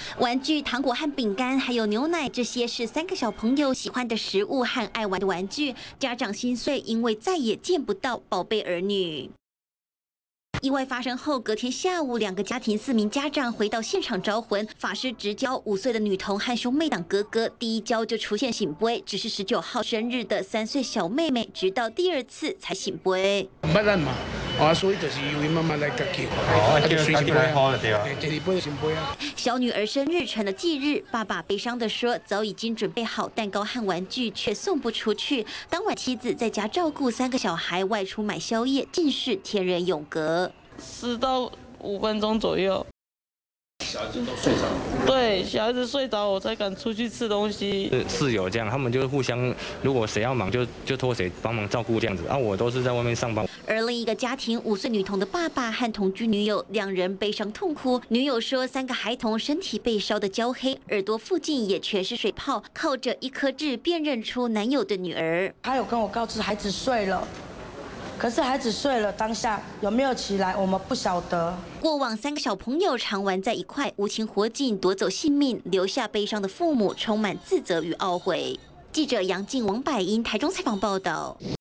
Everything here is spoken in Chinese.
玩具、糖果和饼干，还有牛奶，这些是3个小朋友喜欢的食物和爱玩的玩具。家长心碎，因为再也见不到宝贝儿女。 意外发生后，隔天下午，2个家庭4名家长回到现场招魂。法师直教5岁的女童和兄妹档哥哥，第一教就出现醒杯，只是19号生日的3岁小妹妹，直到第2次才醒杯。 捌咱嘛，所以就是由伊妈妈来甲叫，就随醒杯啊，第2杯就醒杯啊。 小女儿生日成了忌日，爸爸悲伤地说，早已经准备好蛋糕和玩具，却送不出去。当晚妻子在家照顾3个小孩，外出买宵夜，尽是天人永隔。 4到5分钟左右， 小孩子都睡着了。 对，小孩子睡着我才敢出去吃东西。 室友这样，他们就互相，如果谁要忙就托谁帮忙照顾这样子。我都是在外面上班。 而另一个家庭5岁女童的爸爸和同居女友2人悲伤痛哭。女友说，3个孩童身体被烧得焦黑，耳朵附近也全是水泡，靠着一颗痣辨认出男友的女儿。 他有跟我告知孩子睡了。 可是孩子睡了，当下有没有起来，我们不晓得。 过往3个小朋友常玩在一块，无情火警夺走性命，留下悲伤的父母充满自责与懊悔。记者杨静、王百英台中采访报道。